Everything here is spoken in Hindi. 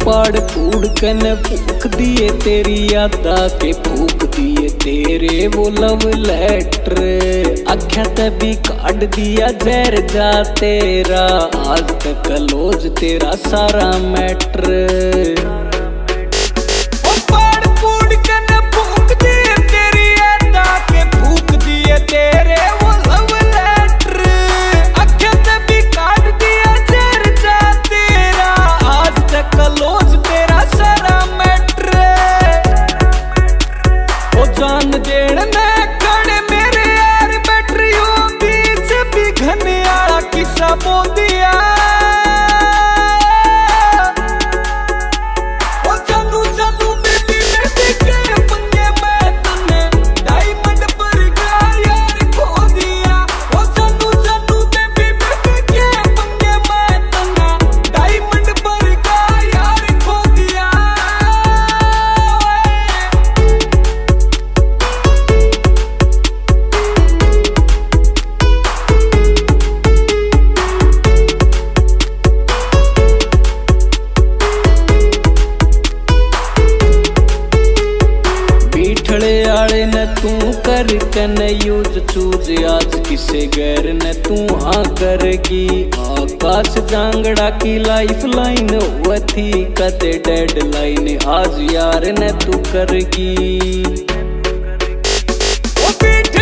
पाड़ फूड़ कन फूक दिए तेरी यादा के फूक दिए तेरे वो लव लेटर। आख्या तभी काट दिया जहर जा तेरा, आज तक क्लोज तेरा सारा मैटर। जान देण में खड़े मेरे यार बैटरियों बीच भी घने आला किस्सा बोल दिया। ओ चलू चलू बेबी बेबी के पंगे में तूने डायमंड पर गया यार खो दिया। ओ चलू चलू बेबी बेबी के पंगे में तूने डायमंड पर गया यार खो दिया। आले न तू कर कन यूज चूज, आज किसे गैर न तू हाँ करगी। आकाश जांगड़ा की लाइफ लाइन हुआ थी कते डेड लाइन, आज यार न तू करगी।